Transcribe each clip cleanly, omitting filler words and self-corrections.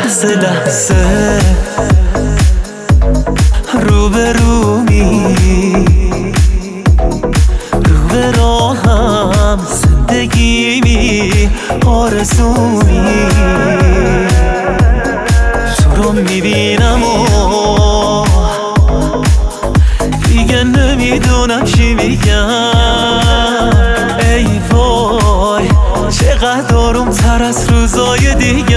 لحظه لحظه روبرومی، رو به راهم زندگیمی، آرزومی. تو رو میبینم و دیگه نمیدونم چی بگم. ای وای چقدر آروم تر از روزای دیگه.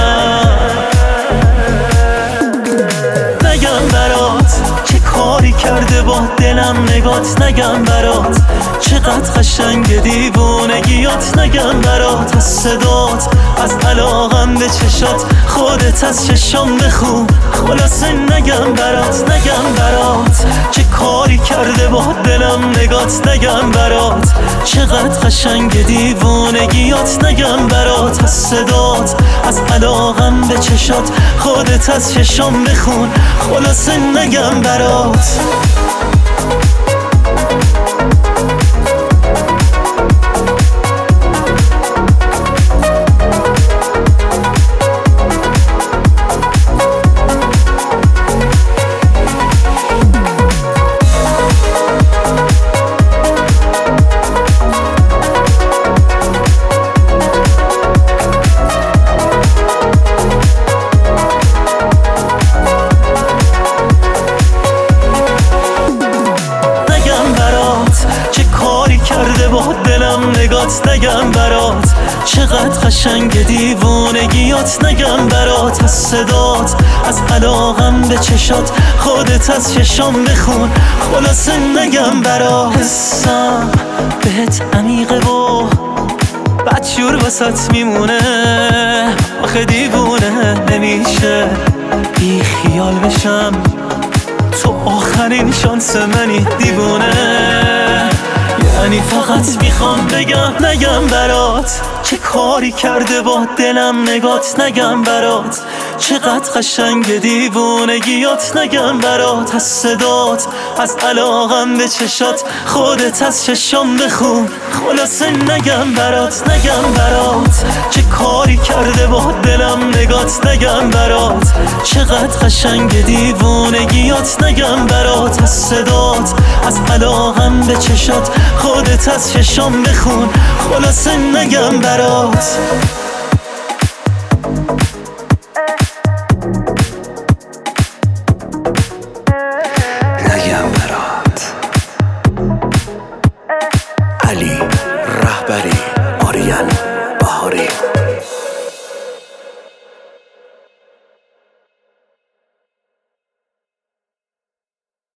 نگم برات چه کاری کرده با دلم نگات، نگم برات چقدر قشنگ دیوونگیات، نگم برات از صدات، از علاقم به چشات، خودت از چشام بخون. خلاصه نگم برات، نگم برات چه کاری کرده با دلم نگات، نگم برات چقدر قشنگ دیوونگیات، نگم برات از صدات، از علاقم به چشات، خودت از چشام بخون. خلاصه نگم برات. کرده با دلم نگات، نگم برات چقدر قشنگ دیوونگیات، نگم برات از صدات، از علاقم به چشات، خودت از چشام بخون. خلاصه نگم برات. حسم بهت عمیقه و بدجور واسات میمونه، آخه دیوونه نمیشه بی خیال بشم، تو آخرین شانس منی دیوونه. یعنی فقط میخوام بگم نگم برات چه کاری کرده با دلم نگات، نگم برات چقدر قشنگ دیوونگیات، نگم برات از صدات، از علاقم به چشات، خودت از چشام بخون. خلاصه نگم برات، نگم برات چه کاری کرده با دلم نگات، نگم برات چقدر قشنگ دیوونگیات، نگم برات از صدات، از علاقم به چشات، خودت از چشام بخون. خلاصه نگم برات. نگم برات. علی رهبری آریان.